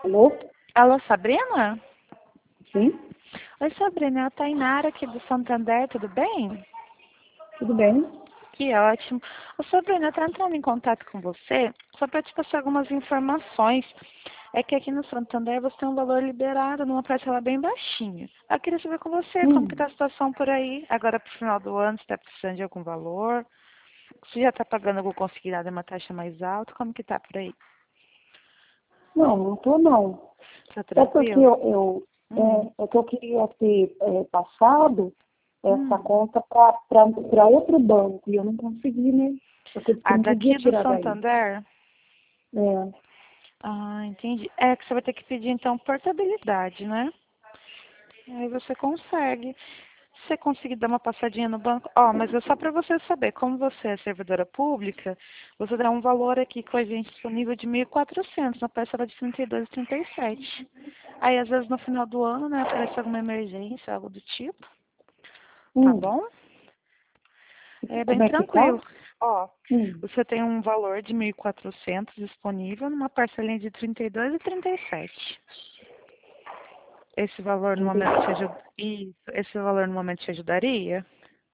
Alô? Alô, Sabrina? Sim, Oi, Sabrina, é a Tainara aqui do Santander, tudo bem? tudo bem? Que ótimo. Ô, Sabrina, eu tô entrando em contato com você só para te passar algumas informações. É que aqui no Santander você tem um valor liberado numa parcela bem baixinha. Eu queria saber com você como que tá a situação por aí. Agora pro final do ano, você tá precisando de algum valor? Você já tá pagando algum consignado em uma taxa mais alta? Como que tá por aí? Não, não tô não. Tá É porque tranquilo? é que eu queria ter passado essa Hum. conta para outro banco e eu não consegui, né? Porque Ah, não podia daqui do tirar daí. Santander? É, Ah, entendi. É que você vai ter que pedir então portabilidade, né? Aí você consegue. Se você conseguir dar uma passadinha no banco, mas é só para você saber, como você é servidora pública, você dá um valor aqui com a gente disponível de 1.400 na parcela de 32,37. Aí às vezes no final do ano, né, aparece alguma emergência, algo do tipo, tá hum, bom? É bem como é que tá? tranquilo. Ó, Hum, você tem um valor de 1.400 disponível numa parcelinha de 32,37. Esse valor no momento te 32, ajuda... Isso, esse valor no momento te ajudaria?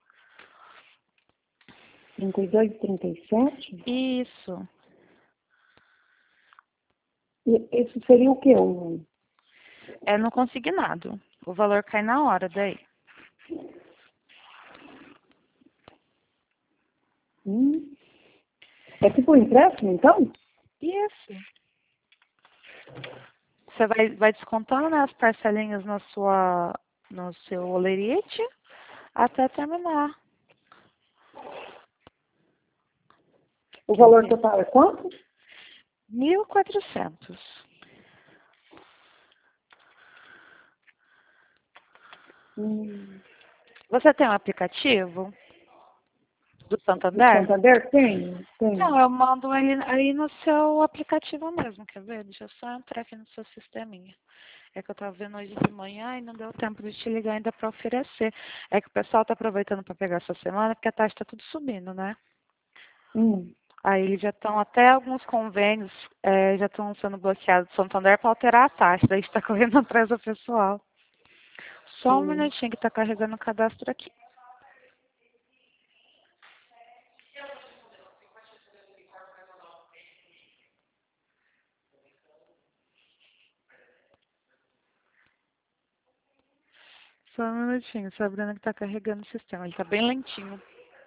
32 e 37? Isso. Isso seria o quê? É no consignado. O valor cai na hora daí. Hum, é tipo um empréstimo, então? Isso. Você vai descontando, né, as parcelinhas no seu olerite até terminar. O Quer valor ver? total é quanto? 1.400. Hum, Você tem um aplicativo do do Santander? Santander? Tem, tem. Não, eu mando ele aí no seu aplicativo mesmo, quer ver? Deixa eu só entrar aqui no seu sisteminha. É que eu tava vendo hoje de manhã e não deu tempo de te ligar ainda para oferecer. É que o pessoal tá aproveitando para pegar essa semana porque a taxa tá tudo subindo, né? Hum. Aí eles já estão, até alguns convênios já estão sendo bloqueados do Santander para alterar a taxa. Daí está correndo atrás do pessoal. Só um Hum. minutinho que está carregando o cadastro aqui. Só um minutinho, Sabrina que está carregando o sistema. Ele está bem lentinho.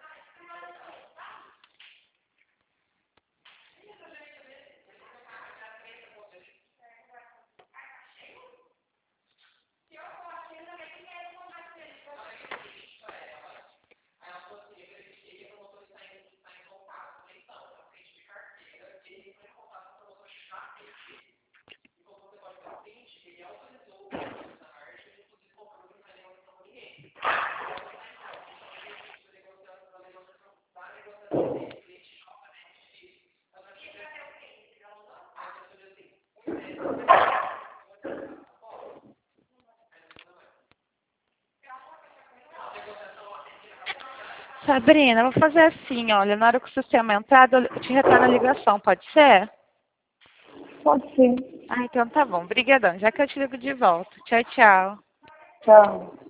Sabrina, eu vou fazer assim, olha, na hora que o sistema entrar, eu te retorno a ligação, pode ser? Pode ser. Ah, então tá bom. Obrigadão. Já que eu te ligo de volta. Tchau, tchau. Tchau.